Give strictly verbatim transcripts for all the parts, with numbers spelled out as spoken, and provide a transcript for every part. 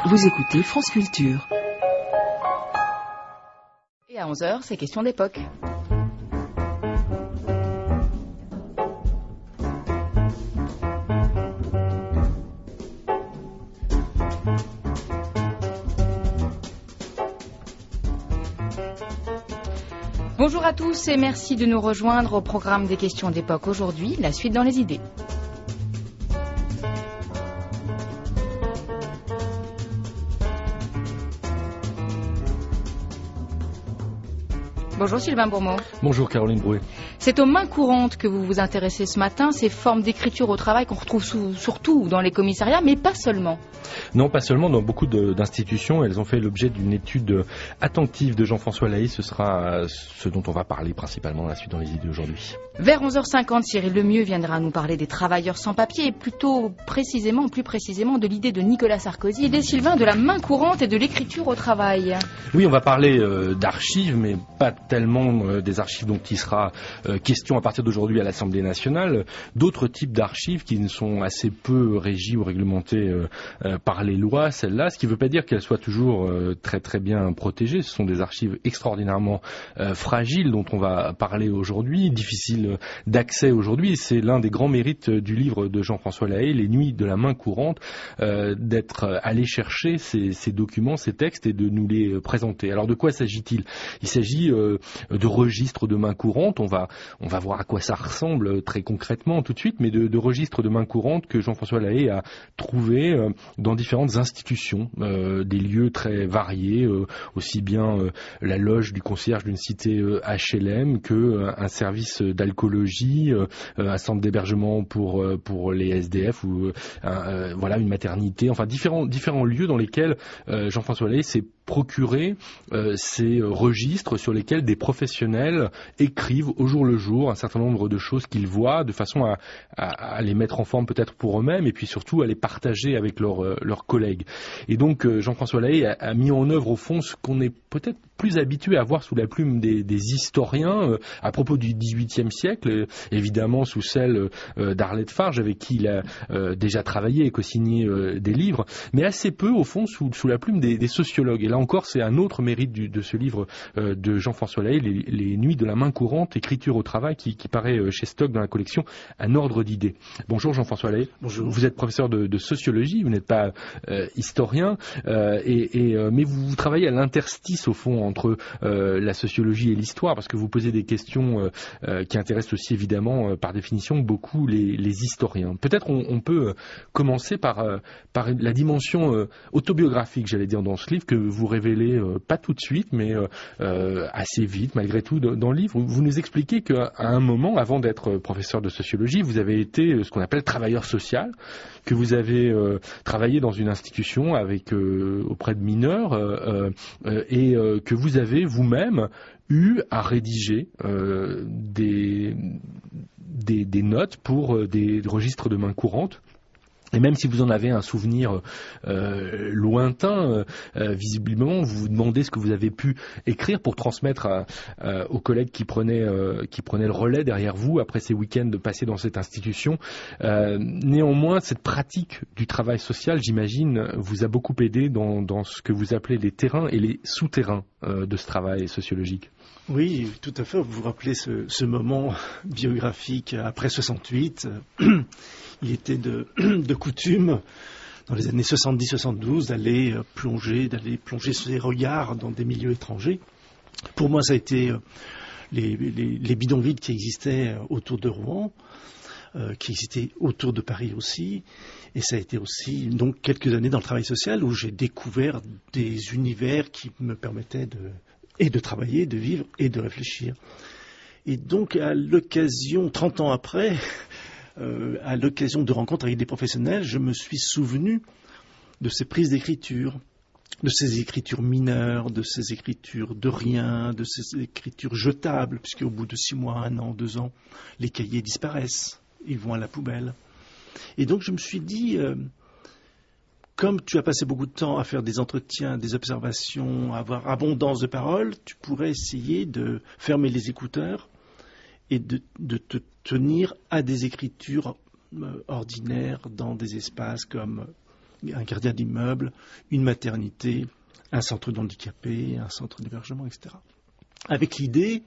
Vous écoutez France Culture. Et à onze heures, c'est question d'époque. Bonjour à tous et merci de nous rejoindre au programme des questions d'époque aujourd'hui, la suite dans les idées. Bonjour Sylvain Bourmeau. Bonjour Caroline Brouet. C'est aux mains courantes que vous vous intéressez ce matin, ces formes d'écriture au travail qu'on retrouve sous, surtout dans les commissariats, mais pas seulement. Non, pas seulement, dans beaucoup de, d'institutions. Elles ont fait l'objet d'une étude attentive de Jean-François Lahaye. Ce sera ce dont on va parler principalement dans la suite dans les idées aujourd'hui. Vers onze heures cinquante, Cyril Lemieux viendra nous parler des travailleurs sans papier et plutôt précisément, plus précisément de l'idée de Nicolas Sarkozy et des Sylvain de la main courante et de l'écriture au travail. Oui, on va parler euh, d'archives, mais pas tellement euh, des archives dont il sera euh, question à partir d'aujourd'hui à l'Assemblée nationale. D'autres types d'archives qui sont assez peu régies ou réglementées euh, euh, par les lois, celles-là, ce qui ne veut pas dire qu'elles soient toujours euh, très très bien protégées. Ce sont des archives extraordinairement euh, fragiles dont on va parler aujourd'hui, difficiles d'accès aujourd'hui. C'est l'un des grands mérites du livre de Jean-François Lahaye, Les Nuits de la main courante, euh, d'être allé chercher ces, ces documents, ces textes et de nous les présenter. Alors de quoi s'agit-il ? Il s'agit euh, de registres de main courante. On va, on va voir à quoi ça ressemble très concrètement tout de suite, mais de, de registres de main courante que Jean-François Lahaye a trouvé euh, dans différentes institutions, euh, des lieux très variés, euh, aussi bien euh, la loge du concierge d'une cité euh, H L M que euh, un service d'alcoolologie, euh, un centre d'hébergement pour euh, pour les S D F ou euh, euh, voilà une maternité, enfin différents différents lieux dans lesquels euh, Jean-François Lahaye s'est procuré euh, ces registres sur lesquels des professionnels écrivent au jour le jour un certain nombre de choses qu'ils voient, de façon à, à, à les mettre en forme peut-être pour eux-mêmes et puis surtout à les partager avec leurs euh, leurs collègues. Et donc euh, Jean-François Lahaye a, a mis en œuvre au fond ce qu'on est peut-être plus habitué à voir sous la plume des, des historiens euh, à propos du dix-huitième siècle, euh, évidemment sous celle euh, d'Arlette Farge avec qui il a euh, déjà travaillé et co-signé euh, des livres, mais assez peu au fond sous, sous la plume des, des sociologues. Et là encore, c'est un autre mérite du, de ce livre euh, de Jean-François Lahaye, les, les Nuits de la main courante, écriture au travail, qui, qui paraît chez Stock dans la collection Un ordre d'idées. Bonjour Jean-François Lahaye. Bonjour. Vous êtes professeur de, de sociologie, vous n'êtes pas euh, historien, euh, et, et, euh, mais vous, vous travaillez à l'interstice au fond entre euh, la sociologie et l'histoire, parce que vous posez des questions euh, euh, qui intéressent aussi évidemment euh, par définition beaucoup les, les historiens. Peut-être on, on peut commencer par, euh, par la dimension euh, autobiographique, j'allais dire, dans ce livre que vous révélez euh, pas tout de suite, mais euh, euh, assez vite malgré tout dans le livre. Vous nous expliquez qu'à un moment, avant d'être professeur de sociologie, vous avez été ce qu'on appelle travailleur social, que vous avez euh, travaillé dans une institution avec euh, auprès de mineurs euh, euh, et euh, que vous avez vous-même eu à rédiger euh, des, des, des notes pour euh, des registres de main courante. Et même si vous en avez un souvenir euh, lointain, euh, visiblement, vous vous demandez ce que vous avez pu écrire pour transmettre à, à, aux collègues qui prenaient, euh, qui prenaient le relais derrière vous après ces week-ends passés dans cette institution. Euh, néanmoins, cette pratique du travail social, j'imagine, vous a beaucoup aidé dans, dans ce que vous appelez les terrains et les souterrains euh, de ce travail sociologique. Oui, tout à fait. Vous vous rappelez ce, ce moment biographique après soixante-huit. Il était de, de coutume, dans les années soixante-dix soixante-douze, d'aller plonger, d'aller plonger ses regards dans des milieux étrangers. Pour moi, ça a été les, les, les bidonvilles qui existaient autour de Rouen, euh, qui existaient autour de Paris aussi. Et ça a été aussi donc quelques années dans le travail social où j'ai découvert des univers qui me permettaient de, et de travailler, de vivre et de réfléchir. Et donc, à l'occasion, trente ans après, euh, à l'occasion de rencontres avec des professionnels, je me suis souvenu de ces prises d'écriture, de ces écritures mineures, de ces écritures de rien, de ces écritures jetables, puisque au bout de six mois, un an, deux ans, les cahiers disparaissent, ils vont à la poubelle. Et donc, je me suis dit... Euh, Comme tu as passé beaucoup de temps à faire des entretiens, des observations, à avoir abondance de paroles, tu pourrais essayer de fermer les écouteurs et de, de te tenir à des écritures ordinaires dans des espaces comme un gardien d'immeuble, une maternité, un centre d'handicapés, un centre d'hébergement, et cetera. Avec l'idée,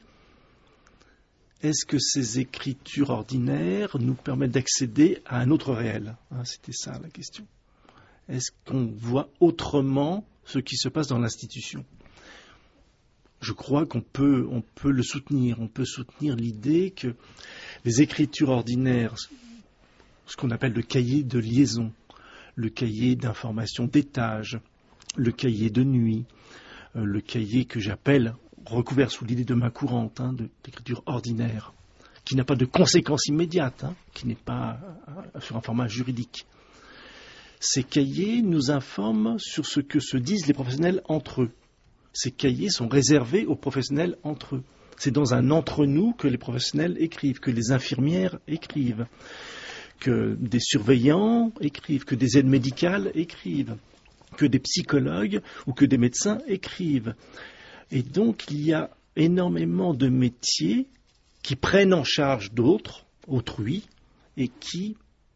est-ce que ces écritures ordinaires nous permettent d'accéder à un autre réel, hein, c'était ça la question. Est-ce qu'on voit autrement ce qui se passe dans l'institution? Je crois qu'on peut, on peut le soutenir. On peut soutenir l'idée que les écritures ordinaires, ce qu'on appelle le cahier de liaison, le cahier d'information d'étage, le cahier de nuit, euh, le cahier que j'appelle, recouvert sous l'idée de main courante, hein, de, d'écriture ordinaire, qui n'a pas de conséquences immédiates, hein, qui n'est pas euh, sur un format juridique. Ces cahiers nous informent sur ce que se disent les professionnels entre eux. Ces cahiers sont réservés aux professionnels entre eux. C'est dans un entre-nous que les professionnels écrivent, que les infirmières écrivent, que des surveillants écrivent, que des aides médicales écrivent, que des psychologues ou que des médecins écrivent. Et donc, il y a énormément de métiers qui prennent en charge d'autres, autrui, et qui,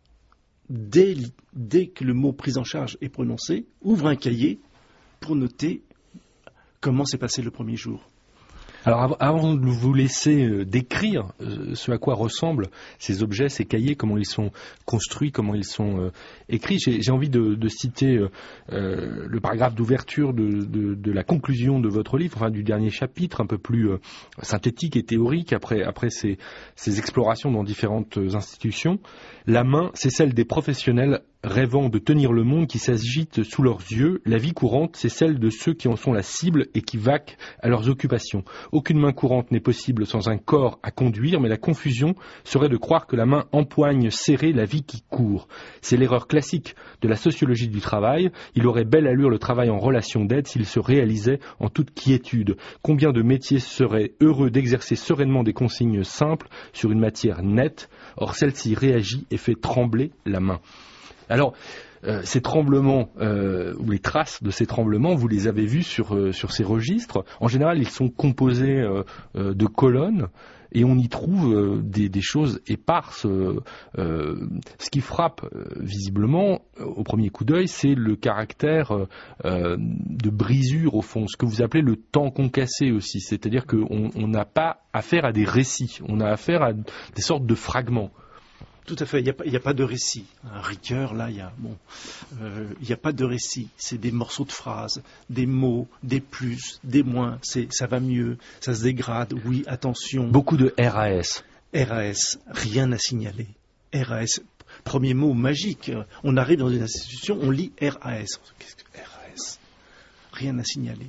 dès, dès que le mot prise en charge est prononcé, ouvrent un cahier pour noter comment s'est passé le premier jour. Alors avant de vous laisser euh, décrire euh, ce à quoi ressemblent ces objets, ces cahiers, comment ils sont construits, comment ils sont euh, écrits, j'ai, j'ai envie de, de citer euh, euh, le paragraphe d'ouverture de, de, de la conclusion de votre livre, enfin du dernier chapitre, un peu plus euh, synthétique et théorique après, après ces, ces explorations dans différentes institutions. La main, c'est celle des professionnels rêvant de tenir le monde qui s'agite sous leurs yeux. La vie courante, c'est celle de ceux qui en sont la cible et qui vaquent à leurs occupations. Aucune main courante n'est possible sans un corps à conduire, mais la confusion serait de croire que la main empoigne serrée la vie qui court. C'est l'erreur classique de la sociologie du travail. Il aurait belle allure le travail en relation d'aide s'il se réalisait en toute quiétude. Combien de métiers seraient heureux d'exercer sereinement des consignes simples sur une matière nette? Or, celle-ci réagit et fait trembler la main. Alors, euh, ces tremblements, euh, ou les traces de ces tremblements, vous les avez vus sur, euh, sur ces registres. En général, ils sont composés euh, euh, de colonnes et on y trouve euh, des, des choses éparses. Euh, euh, ce qui frappe euh, visiblement, euh, au premier coup d'œil, c'est le caractère euh, de brisure au fond, ce que vous appelez le temps concassé aussi. C'est-à-dire qu'on n'a pas affaire à des récits, on a affaire à des sortes de fragments. Tout à fait, il n'y a, a pas de récit. Un Ricoeur, là, il n'y a, bon, euh, a pas de récit. C'est des morceaux de phrases, des mots, des plus, des moins. C'est, ça va mieux, ça se dégrade. Oui, attention. Beaucoup de R A S. R A S, rien à signaler. R A S, premier mot magique. On arrive dans une institution, on lit R A S. Qu'est-ce que R A S? Rien à signaler.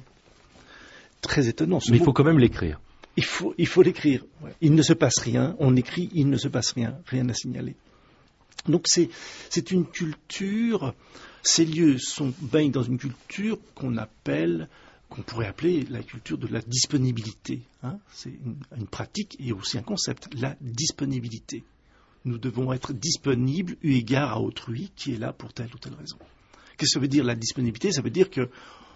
Très étonnant. Mais il faut quand même l'écrire. Il faut, il faut l'écrire. Il ne se passe rien. On écrit, il ne se passe rien. Rien à signaler. Donc c'est, c'est une culture, ces lieux sont baignent dans une culture qu'on appelle, qu'on pourrait appeler la culture de la disponibilité. Hein. C'est une, une pratique et aussi un concept, la disponibilité. Nous devons être disponibles eu égard à autrui qui est là pour telle ou telle raison. Qu'est-ce que ça veut dire la disponibilité? Ça veut dire que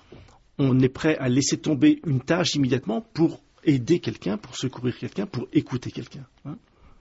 on est prêt à laisser tomber une tâche immédiatement pour aider quelqu'un, pour secourir quelqu'un, pour écouter quelqu'un. Hein.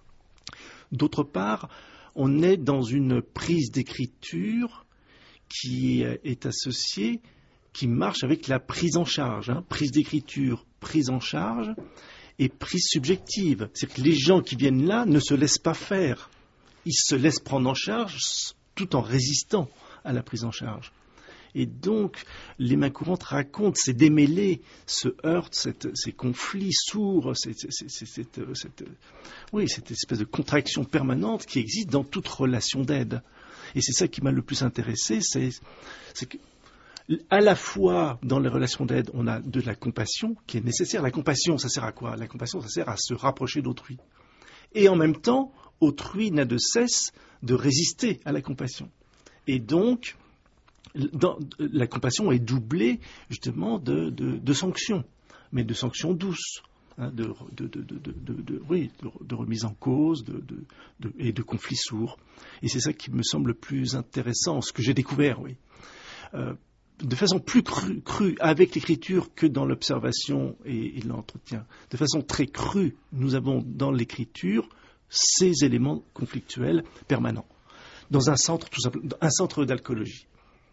D'autre part, on est dans une prise d'écriture qui est associée, qui marche avec la prise en charge. Hein. Prise d'écriture, prise en charge et prise subjective. C'est-à-dire que les gens qui viennent là ne se laissent pas faire. Ils se laissent prendre en charge tout en résistant à la prise en charge. Et donc, les mains courantes racontent ces démêlés, ce heurt, cette, ces conflits sourds, cette, cette, cette, cette, oui, cette espèce de contraction permanente qui existe dans toute relation d'aide. Et c'est ça qui m'a le plus intéressé, c'est, c'est que, à la fois, dans les relations d'aide, on a de la compassion qui est nécessaire. La compassion, ça sert à quoi? La compassion, ça sert à se rapprocher d'autrui. Et en même temps, autrui n'a de cesse de résister à la compassion. Et donc, Dans, la compassion est doublée justement de, de, de sanctions, mais de sanctions douces, hein, de, de, de, de, de, de, oui, de, de remise en cause de, de, de, et de conflits sourds. Et c'est ça qui me semble le plus intéressant, ce que j'ai découvert, oui. Euh, de façon plus crue, crue avec l'écriture que dans l'observation et, et l'entretien. De façon très crue, nous avons dans l'écriture ces éléments conflictuels permanents. Dans un centre, tout simplement, un centre d'alcoolologie.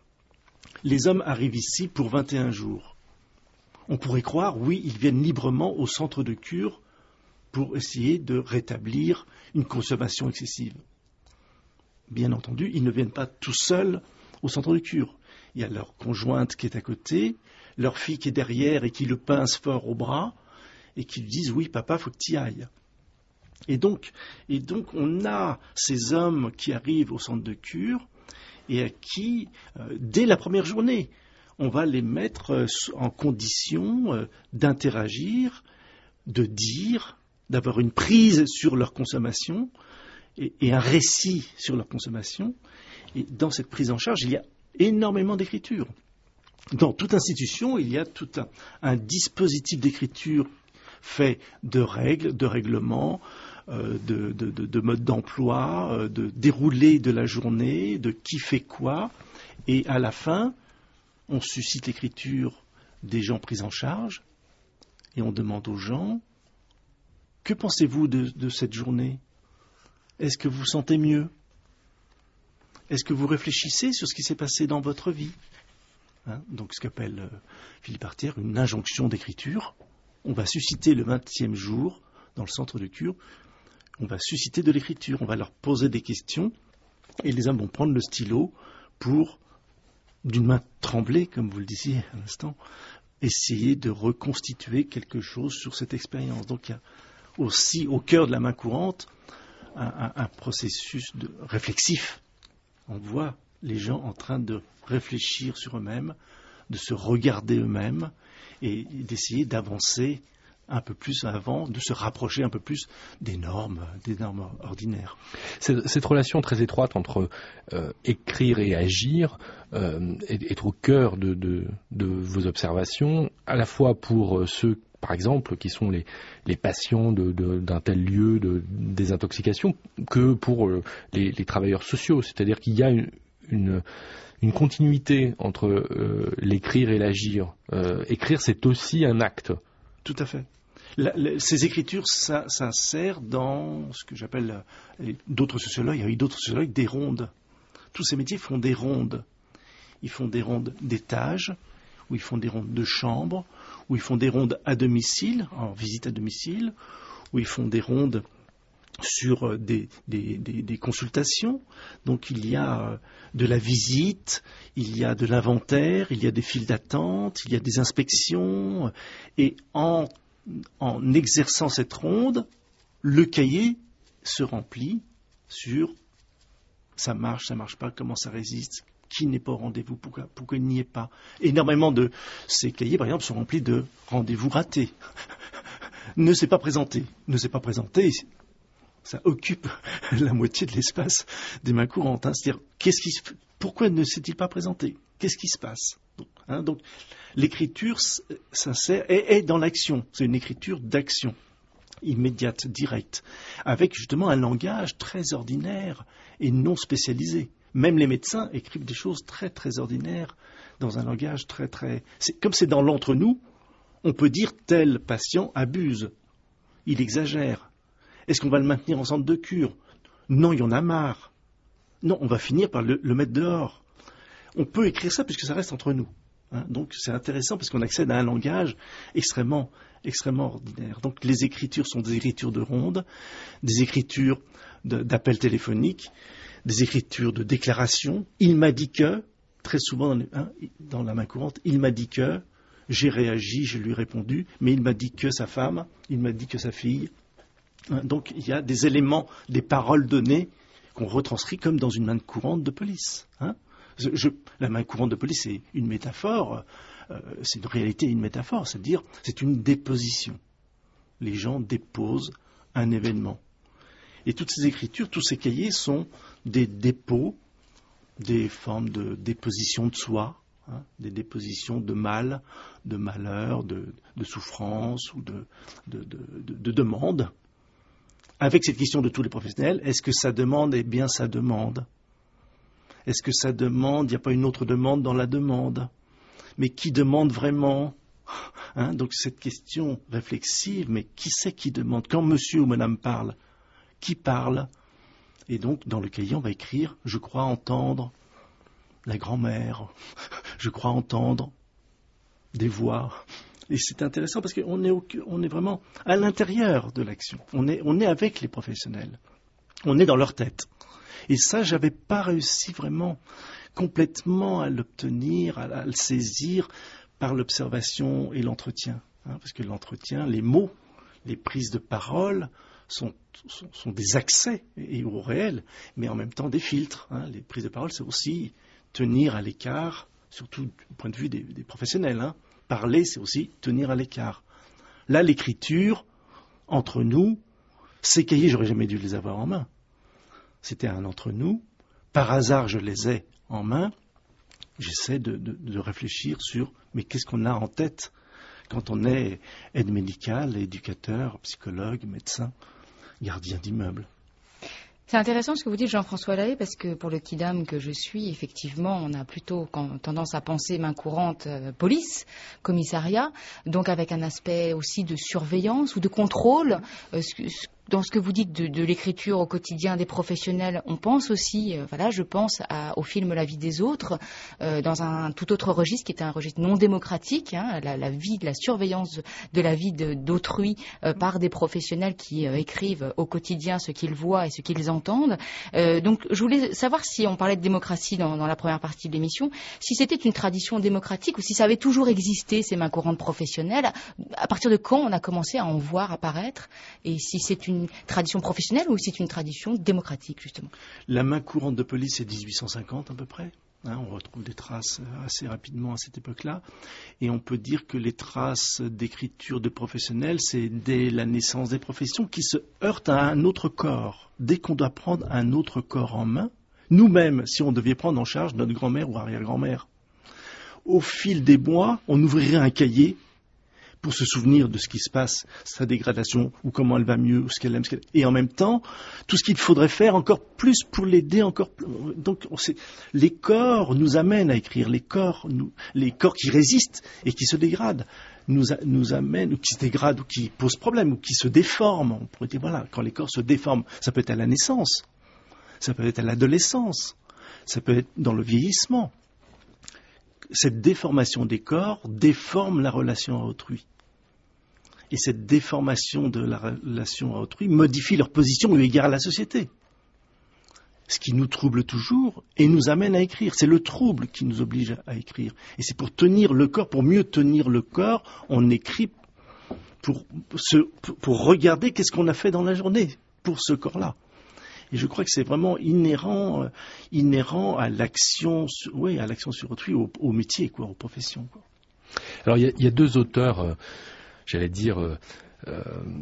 Les hommes arrivent ici pour vingt et un jours. On pourrait croire, oui, ils viennent librement au centre de cure pour essayer de rétablir une consommation excessive. Bien entendu, ils ne viennent pas tout seuls au centre de cure. Il y a leur conjointe qui est à côté, leur fille qui est derrière et qui le pince fort au bras et qui lui disent « Oui, papa, faut que tu y ailles ». Et donc, et donc, on a ces hommes qui arrivent au centre de cure et à qui, euh, dès la première journée, on va les mettre euh, en condition euh, d'interagir, de dire, d'avoir une prise sur leur consommation et, et un récit sur leur consommation. Et dans cette prise en charge, il y a énormément d'écriture. Dans toute institution, il y a tout un, un dispositif d'écriture fait de règles, de règlements, euh, de, de, de, de modes d'emploi, euh, de déroulé de la journée, de qui fait quoi. Et à la fin, on suscite l'écriture des gens pris en charge et on demande aux gens « Que pensez-vous de, de cette journée ? Est-ce que vous vous sentez mieux ? Est-ce que vous réfléchissez sur ce qui s'est passé dans votre vie ?» Hein, donc ce qu'appelle euh, Philippe Artière une injonction d'écriture. On va susciter le vingtième jour, dans le centre de cure, on va susciter de l'écriture, on va leur poser des questions, et les hommes vont prendre le stylo pour, d'une main tremblée, comme vous le disiez à l'instant, essayer de reconstituer quelque chose sur cette expérience. Donc il y a aussi, au cœur de la main courante, un, un, un processus de, réflexif. On voit les gens en train de réfléchir sur eux-mêmes, de se regarder eux-mêmes et d'essayer d'avancer un peu plus avant, de se rapprocher un peu plus des normes, des normes ordinaires. Cette, cette relation très étroite entre euh, écrire et agir euh, est, est au cœur de, de, de vos observations, à la fois pour ceux, par exemple, qui sont les, les patients de, de, d'un tel lieu de désintoxication, que pour euh, les, les travailleurs sociaux. C'est-à-dire qu'il y a une, une une continuité entre euh, l'écrire et l'agir. Euh, écrire, c'est aussi un acte. Tout à fait. La, la, ces écritures ça, s'insèrent dans ce que j'appelle, euh, d'autres sociologues, il y a eu d'autres sociologues, des rondes. Tous ces métiers font des rondes. Ils font des rondes d'étages, ou ils font des rondes de chambres, ou ils font des rondes à domicile, en visite à domicile, ou ils font des rondes sur des, des, des, des consultations. Donc il y a de la visite, il y a de l'inventaire, il y a des files d'attente, il y a des inspections. Et en, en exerçant cette ronde, le cahier se remplit sur ça marche, ça marche pas, comment ça résiste, qui n'est pas au rendez-vous, pourquoi, pourquoi il n'y est pas. Énormément de ces cahiers, par exemple, sont remplis de rendez-vous ratés. ne s'est pas présenté, ne s'est pas présenté. Ça occupe la moitié de l'espace des mains courantes. Hein. C'est-à-dire, qu'est-ce qui se... pourquoi ne s'est-il pas présenté ? Qu'est-ce qui se passe ? Donc, hein, donc l'écriture sincère est, est dans l'action. C'est une écriture d'action, immédiate, directe, avec justement un langage très ordinaire et non spécialisé. Même les médecins écrivent des choses très très ordinaires dans un langage très très... C'est, comme c'est dans l'entre-nous, on peut dire tel patient abuse, il exagère. Est-ce qu'on va le maintenir en centre de cure ? Non, il y en a marre. Non, on va finir par le, le mettre dehors. On peut écrire ça puisque ça reste entre nous. Hein, donc c'est intéressant parce qu'on accède à un langage extrêmement, extrêmement ordinaire. Donc les écritures sont des écritures de ronde, des écritures de, d'appels téléphoniques, des écritures de déclarations. Il m'a dit que, très souvent dans, les, hein, dans la main courante, il m'a dit que, j'ai réagi, je lui ai répondu, mais il m'a dit que sa femme, il m'a dit que sa fille. Donc il y a des éléments, des paroles données qu'on retranscrit comme dans une main courante de police. Hein. Je, la main courante de police, c'est une métaphore, euh, c'est une réalité et une métaphore, c'est-à-dire c'est une déposition. Les gens déposent un événement. Et toutes ces écritures, tous ces cahiers sont des dépôts, des formes de déposition de soi, hein, des dépositions de mal, de malheur, de, de souffrance ou de, de, de, de, de demande. Avec cette question de tous les professionnels, est-ce que ça demande est bien sa demande ? Est-ce que ça demande, il n'y a pas une autre demande dans la demande ? Mais qui demande vraiment ? Hein, donc cette question réflexive, mais qui c'est qui demande ? Quand monsieur ou madame parle, qui parle ? Et donc dans le cahier, on va écrire « Je crois entendre la grand-mère ». je crois entendre des voix. Et c'est intéressant parce qu'on est, au, on est vraiment à l'intérieur de l'action. On est, on est avec les professionnels. On est dans leur tête. Et ça, je n'avais pas réussi vraiment complètement à l'obtenir, à, à le saisir par l'observation et l'entretien. Hein, parce que l'entretien, les mots, les prises de parole sont, sont, sont des accès et, et au réel, mais en même temps des filtres. Hein. Les prises de parole, c'est aussi tenir à l'écart, surtout du point de vue des, des professionnels. Hein. Parler, c'est aussi tenir à l'écart. Là, l'écriture, entre nous, ces cahiers, j'aurais jamais dû les avoir en main. C'était un entre nous. Par hasard, je les ai en main. J'essaie de, de, de réfléchir sur, mais qu'est-ce qu'on a en tête quand on est aide médicale, éducateur, psychologue, médecin, gardien d'immeuble. C'est intéressant ce que vous dites, Jean-François Lahaye, parce que pour le kidam que je suis, effectivement, on a plutôt tendance à penser main courante euh, police, commissariat, donc avec un aspect aussi de surveillance ou de contrôle. Euh, ce, ce, dans ce que vous dites de, de l'écriture au quotidien des professionnels, on pense aussi, euh, voilà, je pense à, au film La vie des autres, euh, dans un tout autre registre qui était un registre non démocratique, hein, la, la vie, la surveillance de la vie de, d'autrui euh, par des professionnels qui euh, écrivent au quotidien ce qu'ils voient et ce qu'ils entendent. Euh, donc, je voulais savoir si on parlait de démocratie dans, dans la première partie de l'émission, si c'était une tradition démocratique ou si ça avait toujours existé, ces mains courantes professionnelles. À partir de quand on a commencé à en voir apparaître et si c'est une une tradition professionnelle ou c'est une tradition démocratique, justement? La main courante de police, c'est dix-huit cent cinquante à peu près. Hein, on retrouve des traces assez rapidement à cette époque-là. Et on peut dire que les traces d'écriture de professionnels, c'est dès la naissance des professions qui se heurtent à un autre corps. Dès qu'on doit prendre un autre corps en main, nous-mêmes, si on devait prendre en charge notre grand-mère ou arrière-grand-mère, au fil des mois, on ouvrirait un cahier pour se souvenir de ce qui se passe, sa dégradation, ou comment elle va mieux, ou ce qu'elle aime, ce qu'elle... et en même temps, tout ce qu'il faudrait faire encore plus pour l'aider, encore plus... Donc, on sait... les corps nous amènent à écrire, les corps, nous... les corps qui résistent et qui se dégradent, nous, a... nous amènent, ou qui se dégradent, ou qui posent problème, ou qui se déforment. On pourrait dire, voilà, quand les corps se déforment, ça peut être à la naissance, ça peut être à l'adolescence, ça peut être dans le vieillissement. Cette déformation des corps déforme la relation à autrui. Et cette déformation de la relation à autrui modifie leur position eu égard à la société. Ce qui nous trouble toujours et nous amène à écrire. C'est le trouble qui nous oblige à écrire. Et c'est pour tenir le corps, pour mieux tenir le corps, on écrit pour, se, pour regarder qu'est-ce qu'on a fait dans la journée pour ce corps-là. Et je crois que c'est vraiment inhérent, euh, inhérent à l'action, oui, à l'action sur autrui, au, au métier, quoi, aux professions. Quoi. Alors il y, y a deux auteurs, euh, j'allais dire, euh, euh,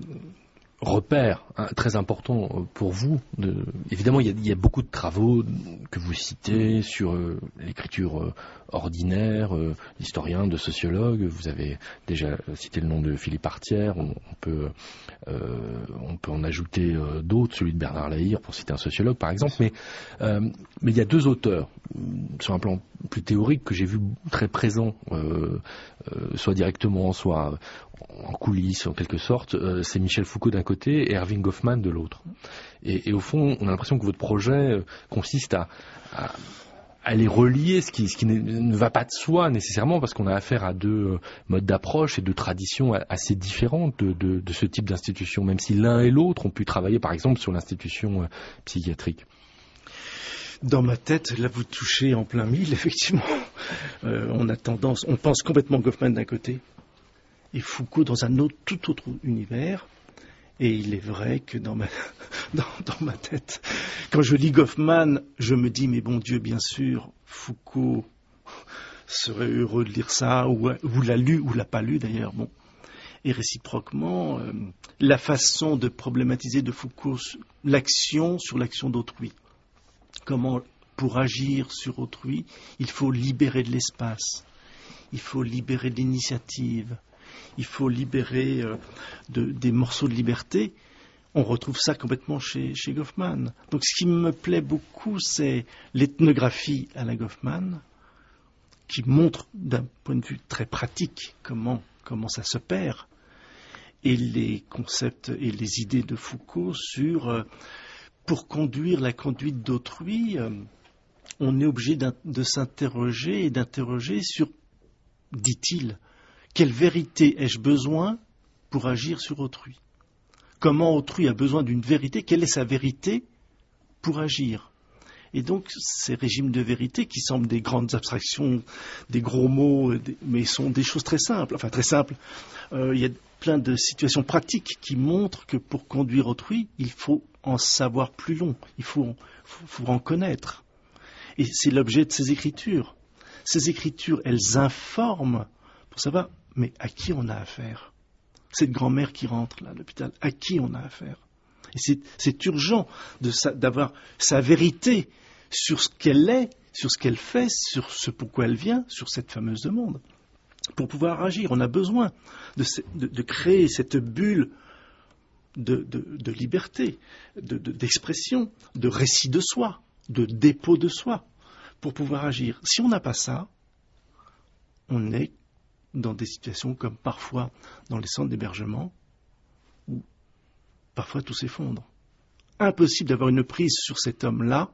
repères hein, très importants pour vous. De, évidemment, il y, y a beaucoup de travaux que vous citez sur euh, l'écriture euh, ordinaire, euh, d'historiens, de sociologues. Vous avez déjà cité le nom de Philippe Artière. On, on peut, euh, on peut en ajouter euh, d'autres, celui de Bernard Lahire, pour citer un sociologue, par exemple. Mais, euh, mais il y a deux auteurs, sur un plan plus théorique, que j'ai vu très présents, euh, euh, soit directement, soit en coulisses, en quelque sorte. Euh, c'est Michel Foucault d'un côté et Erving Goffman de l'autre. Et, et au fond, on a l'impression que votre projet consiste à, à, à les relier, ce qui, ce qui ne, ne va pas de soi nécessairement, parce qu'on a affaire à deux modes d'approche et deux traditions assez différentes de, de, de ce type d'institution, même si l'un et l'autre ont pu travailler, par exemple, sur l'institution psychiatrique. Dans ma tête, là vous touchez en plein mille, effectivement. Euh, on a tendance, on pense complètement Goffman d'un côté et Foucault dans un autre, tout autre univers. Et il est vrai que dans ma, dans, dans ma tête, quand je lis Goffman, je me dis, mais bon Dieu, bien sûr, Foucault serait heureux de lire ça, ou, ou l'a lu, ou l'a pas lu d'ailleurs. Bon. Et réciproquement, euh, la façon de problématiser de Foucault l'action sur l'action d'autrui. Comment, pour agir sur autrui, il faut libérer de l'espace, il faut libérer de l'initiative, il faut libérer euh, de, des morceaux de liberté. On retrouve ça complètement chez, chez Goffman. Donc ce qui me plaît beaucoup, c'est l'ethnographie à la Goffman, qui montre d'un point de vue très pratique comment, comment ça se perd, et les concepts et les idées de Foucault sur... Euh, pour conduire la conduite d'autrui, euh, on est obligé de s'interroger et d'interroger sur, dit-il, quelle vérité ai-je besoin pour agir sur autrui? Comment autrui a besoin d'une vérité? Quelle est sa vérité pour agir? Et donc, ces régimes de vérité qui semblent des grandes abstractions, des gros mots, mais sont des choses très simples. Enfin, très simples. Euh, il y a plein de situations pratiques qui montrent que pour conduire autrui, il faut en savoir plus long. Il faut, faut, faut en connaître. Et c'est l'objet de ces écritures. Ces écritures, elles informent pour savoir, mais à qui on a affaire? Cette grand-mère qui rentre là à l'hôpital, à qui on a affaire? Et c'est, c'est urgent de sa, d'avoir sa vérité sur ce qu'elle est, sur ce qu'elle fait, sur ce pourquoi elle vient, sur cette fameuse demande. Pour pouvoir agir, on a besoin de, de, de créer cette bulle de, de, de liberté, de, de, d'expression, de récit de soi, de dépôt de soi, pour pouvoir agir. Si on n'a pas ça, on est dans des situations comme parfois dans les centres d'hébergement, où parfois tout s'effondre. Impossible d'avoir une prise sur cet homme-là,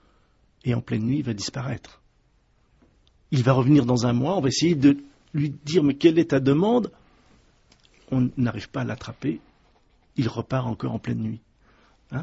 et en pleine nuit, il va disparaître. Il va revenir dans un mois, on va essayer de lui dire, mais quelle est ta demande? On n'arrive pas à l'attraper, il repart encore en pleine nuit. Hein?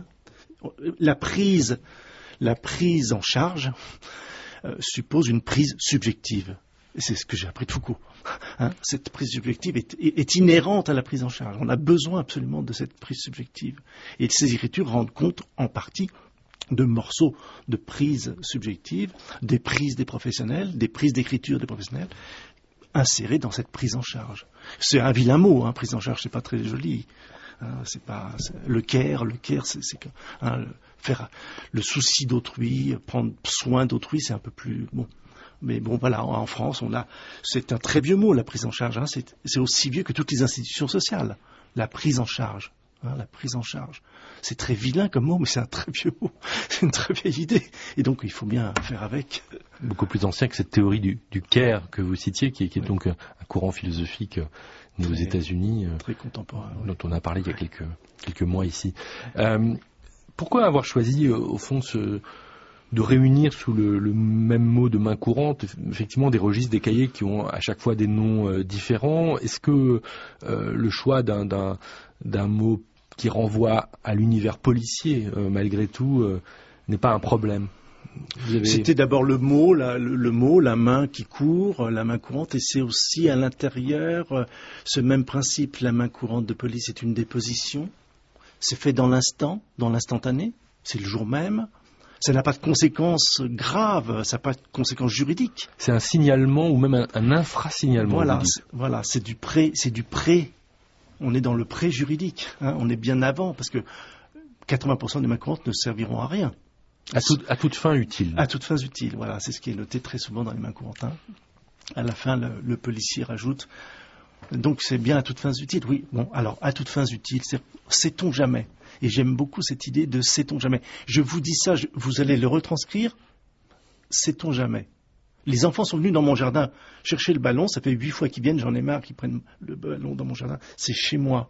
La prise, la prise en charge euh, suppose une prise subjective. Et c'est ce que j'ai appris de Foucault. Hein, cette prise subjective est, est, est inhérente à la prise en charge. On a besoin absolument de cette prise subjective. Et ces écritures rendent compte, en partie, de morceaux de prise subjective, des prises des professionnels, des prises d'écriture des professionnels, insérées dans cette prise en charge. C'est un vilain mot, hein, prise en charge, c'est pas très joli. Hein, c'est pas c'est, le care, le care, c'est, c'est hein, le, faire le souci d'autrui, prendre soin d'autrui, c'est un peu plus bon. Mais bon, voilà, en France, on a, c'est un très vieux mot, la prise en charge. Hein, c'est, c'est aussi vieux que toutes les institutions sociales. La prise en charge. Hein, la prise en charge. C'est très vilain comme mot, mais c'est un très vieux mot. C'est une très vieille idée. Et donc, il faut bien faire avec. Beaucoup plus ancien que cette théorie du, du care que vous citiez, qui, qui est oui. donc un courant philosophique né aux États-Unis, très contemporain, dont oui. on a parlé il y a quelques, quelques mois ici. Euh, pourquoi avoir choisi, au fond, ce... de réunir sous le, le même mot de main courante, effectivement, des registres, des cahiers qui ont à chaque fois des noms euh, différents? Est-ce que euh, le choix d'un, d'un, d'un mot qui renvoie à l'univers policier, euh, malgré tout, euh, n'est pas un problème? Vous avez... C'était d'abord le mot, la, le, le mot, la main qui court, la main courante, et c'est aussi à l'intérieur euh, ce même principe. La main courante de police est une déposition, c'est fait dans l'instant, dans l'instantané, c'est le jour même. Ça n'a pas de conséquences graves, ça n'a pas de conséquences juridiques. C'est un signalement ou même un, un infrasignalement. Voilà, c'est, voilà, c'est du pré, c'est du pré. On est dans le pré juridique. Hein, on est bien avant parce que quatre-vingts pour cent des mains courantes ne serviront à rien. À, tout, à toute fin utile. À toute fin utile. Voilà, c'est ce qui est noté très souvent dans les mains courantes. Hein. À la fin, le, le policier rajoute. Donc c'est bien à toutes fins utiles. Oui. Bon, alors à toutes fins utiles, c'est, sait-on jamais. Et j'aime beaucoup cette idée de sait-on jamais. Je vous dis ça, je, vous allez le retranscrire, sait-on jamais. Les enfants sont venus dans mon jardin chercher le ballon, ça fait huit fois qu'ils viennent, j'en ai marre qu'ils prennent le ballon dans mon jardin. C'est chez moi.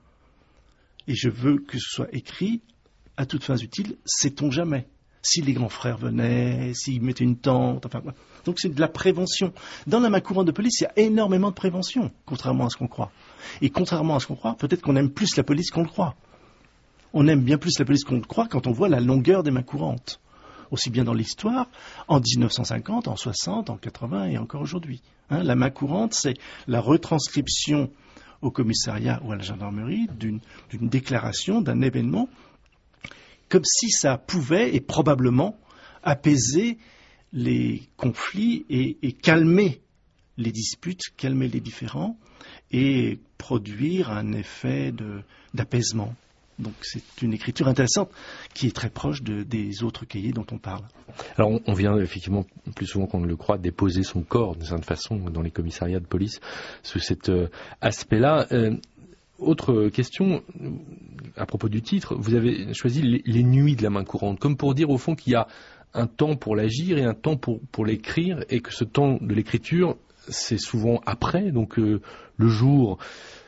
Et je veux que ce soit écrit, à toutes fins utiles, sait-on jamais. Si les grands frères venaient, s'ils mettaient une tente, enfin voilà. Donc c'est de la prévention. Dans la main courante de police, il y a énormément de prévention, contrairement à ce qu'on croit. Et contrairement à ce qu'on croit, peut-être qu'on aime plus la police qu'on le croit. On aime bien plus la police qu'on le croit quand on voit la longueur des mains courantes. Aussi bien dans l'histoire, en dix-neuf cent cinquante, en soixante, en quatre-vingts et encore aujourd'hui. Hein, la main courante, c'est la retranscription au commissariat ou à la gendarmerie d'une, d'une déclaration, d'un événement, comme si ça pouvait et probablement apaiser les conflits et, et calmer les disputes, calmer les différends et produire un effet de, d'apaisement. Donc c'est une écriture intéressante qui est très proche de, des autres cahiers dont on parle. Alors on, on vient effectivement, plus souvent qu'on ne le croit, déposer son corps d'une certaine façon dans les commissariats de police sous cet euh, aspect-là. Euh, autre question, à propos du titre, vous avez choisi les, les nuits de la main courante, comme pour dire au fond qu'il y a un temps pour l'agir et un temps pour, pour l'écrire, et que ce temps de l'écriture, c'est souvent après, donc euh, le jour...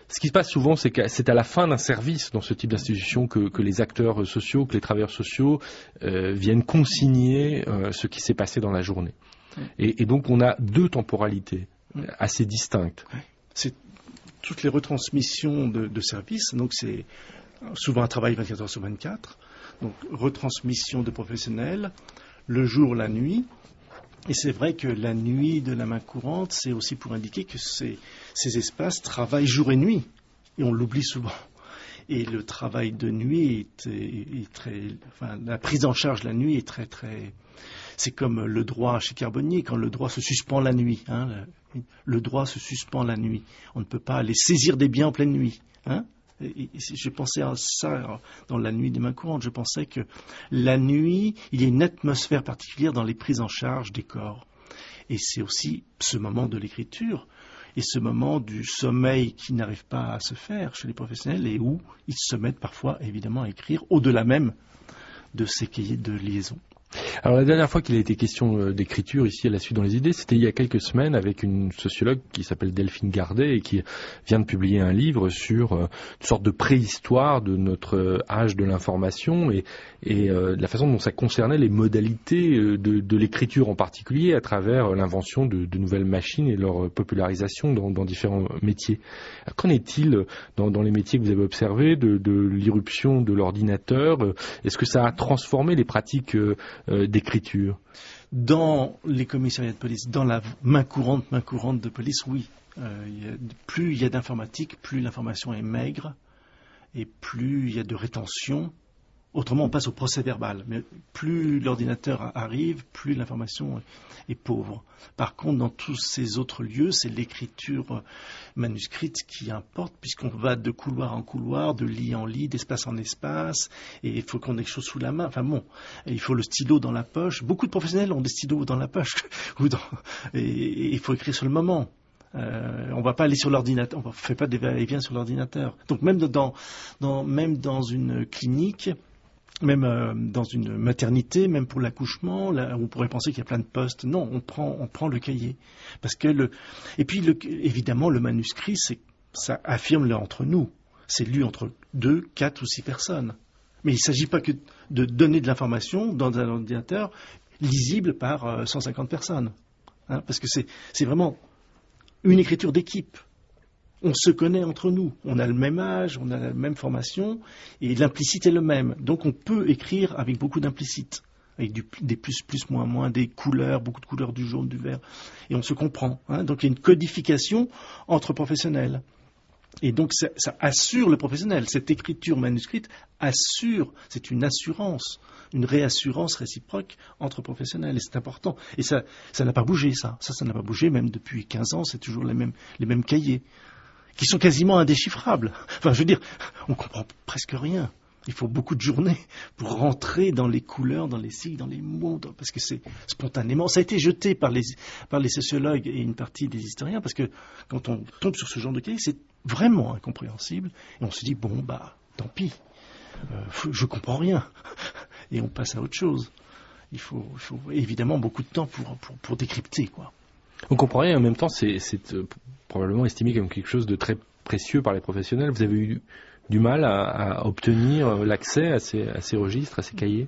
Ce qui se passe souvent, c'est que c'est à la fin d'un service dans ce type d'institution que, que les acteurs sociaux, que les travailleurs sociaux euh, viennent consigner euh, ce qui s'est passé dans la journée. Ouais. Et, et donc on a deux temporalités ouais. assez distinctes. Ouais. C'est toutes les retransmissions de, de services, donc c'est souvent un travail vingt-quatre heures sur vingt-quatre, donc retransmission de professionnels, le jour, la nuit. Et c'est vrai que la nuit de la main courante, c'est aussi pour indiquer que ces, ces espaces travaillent jour et nuit. Et on l'oublie souvent. Et le travail de nuit est, est, est très... Enfin, la prise en charge la nuit est très, très... C'est comme le droit chez Carbonnier, quand le droit se suspend la nuit. Hein, le, le droit se suspend la nuit. On ne peut pas aller saisir des biens en pleine nuit. Hein. Et je pensais à ça dans la nuit des mains courantes. Je pensais que la nuit, il y a une atmosphère particulière dans les prises en charge des corps. Et c'est aussi ce moment de l'écriture et ce moment du sommeil qui n'arrive pas à se faire chez les professionnels et où ils se mettent parfois évidemment à écrire au-delà même de ces cahiers de liaison. Alors la dernière fois qu'il a été question d'écriture ici à La Suite dans les idées, c'était il y a quelques semaines avec une sociologue qui s'appelle Delphine Gardet et qui vient de publier un livre sur une sorte de préhistoire de notre âge de l'information et, et euh, la façon dont ça concernait les modalités de, de l'écriture en particulier à travers l'invention de, de nouvelles machines et leur popularisation dans, dans différents métiers. Qu'en est-il dans, dans les métiers que vous avez observés de, de l'irruption de l'ordinateur? Est-ce que ça a transformé les pratiques euh, d'écriture? Dans les commissariats de police, dans la main courante, main courante de police, oui. Euh, y a, plus il y a d'informatique, plus l'information est maigre et plus il y a de rétention. Autrement, on passe au procès verbal. Mais plus l'ordinateur arrive, plus l'information est pauvre. Par contre, dans tous ces autres lieux, c'est l'écriture manuscrite qui importe, puisqu'on va de couloir en couloir, de lit en lit, d'espace en espace, et il faut qu'on ait quelque chose sous la main. Enfin bon, il faut le stylo dans la poche. Beaucoup de professionnels ont des stylos dans la poche, ou dans... et il faut écrire sur le moment. Euh, on ne va pas aller sur l'ordinateur, on ne fait pas des va-et-vient sur l'ordinateur. Donc même dans, dans, même dans une clinique, même euh, dans une maternité, même pour l'accouchement, là, on pourrait penser qu'il y a plein de postes. Non, on prend, on prend le cahier. Parce que le... Et puis, le... évidemment, le manuscrit, c'est... ça affirme là entre nous. C'est lu entre deux, quatre ou six personnes. Mais il ne s'agit pas que de donner de l'information dans un ordinateur lisible par euh, cent cinquante personnes. Hein, parce que c'est, c'est vraiment une écriture d'équipe. On se connaît entre nous, on a le même âge, on a la même formation, et l'implicite est le même. Donc on peut écrire avec beaucoup d'implicite, avec du, des plus, plus, moins, moins, des couleurs, beaucoup de couleurs, du jaune, du vert, et on se comprend. Hein. Donc il y a une codification entre professionnels. Et donc ça, ça assure le professionnel. Cette écriture manuscrite assure, c'est une assurance, une réassurance réciproque entre professionnels. Et c'est important. Et ça, ça n'a pas bougé, ça. Ça, ça n'a pas bougé, même depuis quinze ans, c'est toujours les mêmes, les mêmes cahiers, qui sont quasiment indéchiffrables. Enfin, je veux dire, on comprend presque rien. Il faut beaucoup de journées pour rentrer dans les couleurs, dans les sigles, dans les mots, dans, parce que c'est spontanément. Ça a été jeté par les, par les sociologues et une partie des historiens, parce que quand on tombe sur ce genre de cahier, c'est vraiment incompréhensible. Et on se dit, bon, bah, tant pis, euh, je comprends rien. Et on passe à autre chose. Il faut, il faut évidemment beaucoup de temps pour, pour, pour décrypter, quoi. On comprend rien, et en même temps, c'est, c'est euh, probablement estimé comme quelque chose de très précieux par les professionnels. Vous avez eu du mal à, à obtenir l'accès à ces, à ces registres, à ces cahiers?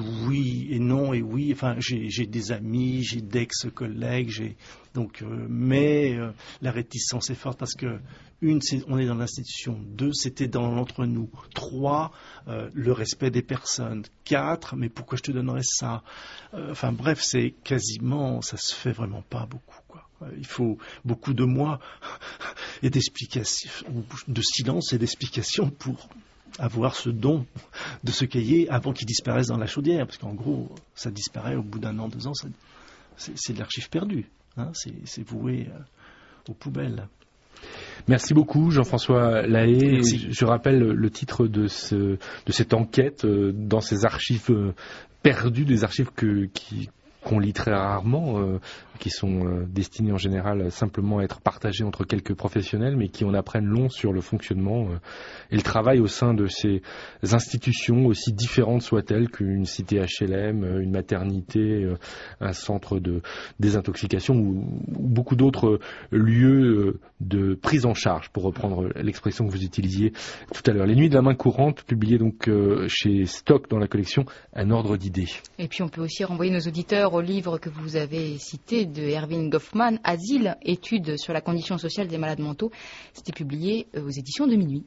Oui et non et oui. Enfin, j'ai, j'ai des amis, j'ai d'ex-collègues, j'ai donc, euh, mais euh, la réticence est forte parce que une, c'est, on est dans l'institution. Deux, c'était dans l'entre-nous. Trois, euh, le respect des personnes. Quatre, mais pourquoi je te donnerais ça? euh, Enfin bref, c'est quasiment, ça se fait vraiment pas beaucoup, quoi. Il faut beaucoup de mois et d'explications, de silence et d'explications pour avoir ce don de ce cahier avant qu'il disparaisse dans la chaudière. Parce qu'en gros, ça disparaît au bout d'un an, deux ans. Ça, c'est, c'est de l'archive perdue. Hein, c'est, c'est voué euh, aux poubelles. Merci beaucoup Jean-François Lahaye. Je rappelle le titre de, ce, de cette enquête euh, dans ces archives euh, perdues, des archives que, qui... qu'on lit très rarement, euh, qui sont euh, destinés en général simplement à être partagés entre quelques professionnels, mais qui en apprennent long sur le fonctionnement euh, et le travail au sein de ces institutions, aussi différentes soient-elles qu'une cité H L M, une maternité, euh, un centre de désintoxication ou, ou beaucoup d'autres lieux de prise en charge, pour reprendre l'expression que vous utilisiez tout à l'heure. Les Nuits de la main courante, publiées donc euh, chez Stock dans la collection Un ordre d'idées. Et puis on peut aussi renvoyer nos auditeurs au livre que vous avez cité de Erving Goffman, Asile, études sur la condition sociale des malades mentaux. C'était publié aux éditions de Minuit.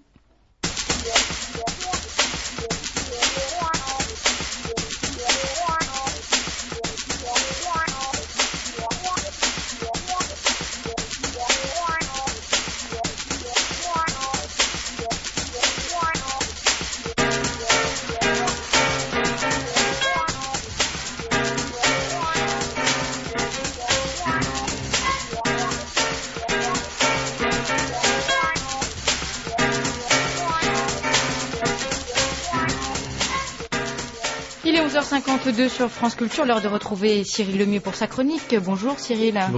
Il est onze heures cinquante-deux sur France Culture, l'heure de retrouver Cyril Lemieux pour sa chronique. Bonjour Cyril.